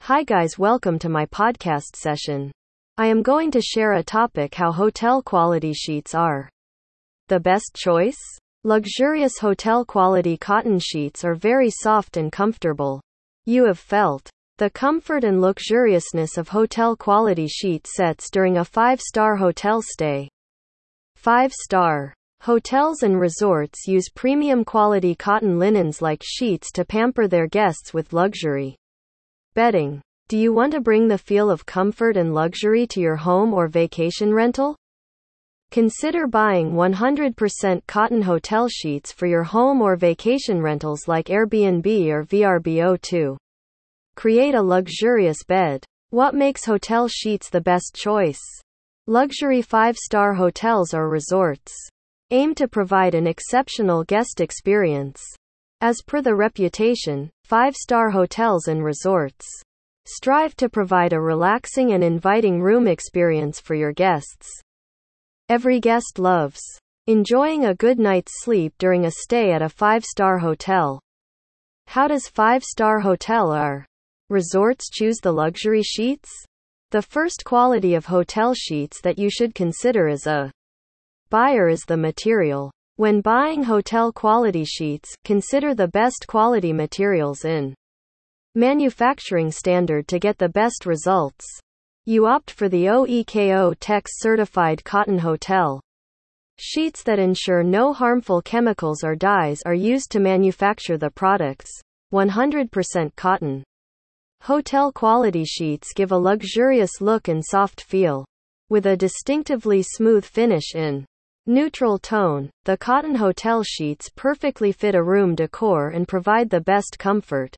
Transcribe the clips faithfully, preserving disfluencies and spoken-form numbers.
Hi guys, welcome to my podcast session. I am going to share a topic how hotel quality sheets are the best choice. Luxurious hotel quality cotton sheets are very soft and comfortable. You have felt the comfort and luxuriousness of hotel quality sheet sets during a five-star hotel stay. five-star hotels and resorts use premium quality cotton linens like sheets to pamper their guests with luxury. Bedding. Do you want to bring the feel of comfort and luxury to your home or vacation rental? Consider buying one hundred percent cotton hotel sheets for your home or vacation rentals like Airbnb or V R B O to create a luxurious bed. What makes hotel sheets the best choice? Luxury five-star hotels or resorts aim to provide an exceptional guest experience. As per the reputation, five-star hotels and resorts strive to provide a relaxing and inviting room experience for your guests. Every guest loves enjoying a good night's sleep during a stay at a five-star hotel. How does five-star hotel or resorts choose the luxury sheets? The first quality of hotel sheets that you should consider as a buyer is the material. When buying hotel quality sheets, consider the best quality materials in manufacturing standard to get the best results. You opt for the O E K O Tex certified cotton hotel sheets that ensure no harmful chemicals or dyes are used to manufacture the products. one hundred percent cotton hotel quality sheets give a luxurious look and soft feel. With a distinctively smooth finish in neutral tone, the cotton hotel sheets perfectly fit a room decor and provide the best comfort.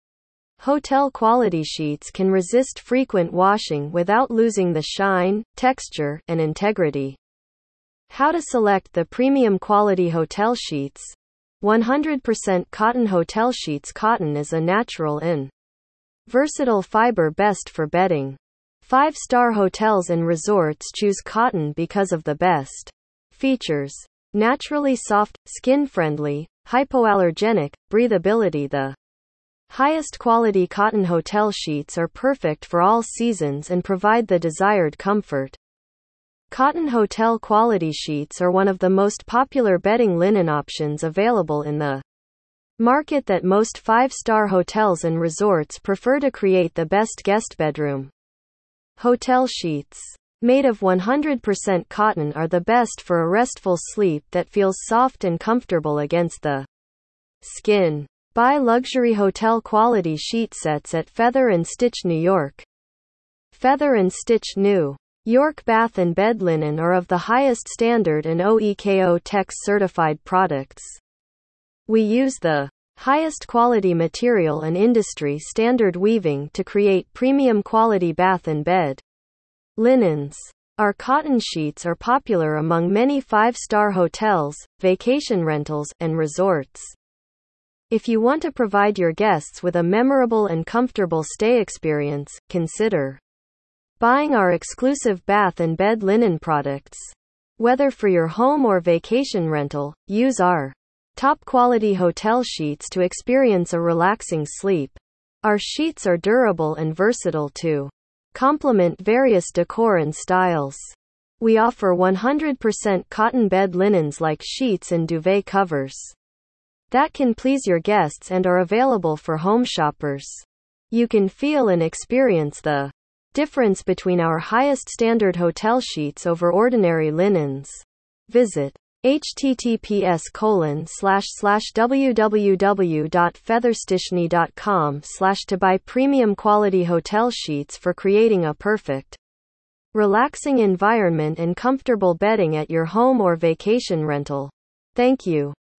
Hotel quality sheets can resist frequent washing without losing the shine, texture, and integrity. How to select the premium quality hotel sheets? one hundred percent cotton hotel sheets. Cotton is a natural and versatile fiber best for bedding. Five-star hotels and resorts choose cotton because of the best features: naturally soft, skin-friendly, hypoallergenic, breathability. The highest quality cotton hotel sheets are perfect for all seasons and provide the desired comfort. Cotton hotel quality sheets are one of the most popular bedding linen options available in the market that most five-star hotels and resorts prefer to create the best guest bedroom. Hotel sheets made of one hundred percent cotton are the best for a restful sleep that feels soft and comfortable against the skin. Buy luxury hotel quality sheet sets at Feather and Stitch, New York. Feather and Stitch New York bath and bed linen are of the highest standard and O E K O Tex certified products. We use the highest quality material and industry standard weaving to create premium quality bath and bed linens. Our cotton sheets are popular among many five-star hotels, vacation rentals, and resorts. If you want to provide your guests with a memorable and comfortable stay experience, consider buying our exclusive bath and bed linen products. Whether for your home or vacation rental, use our top quality hotel sheets to experience a relaxing sleep. Our sheets are durable and versatile to complement various decor and styles. We offer one hundred percent cotton bed linens like sheets and duvet covers that can please your guests and are available for home shoppers. You can feel and experience the difference between our highest standard hotel sheets over ordinary linens. Visit https colon slash slash www.featherstitchny.com slash to buy premium quality hotel sheets for creating a perfect, relaxing environment and comfortable bedding at your home or vacation rental. Thank you.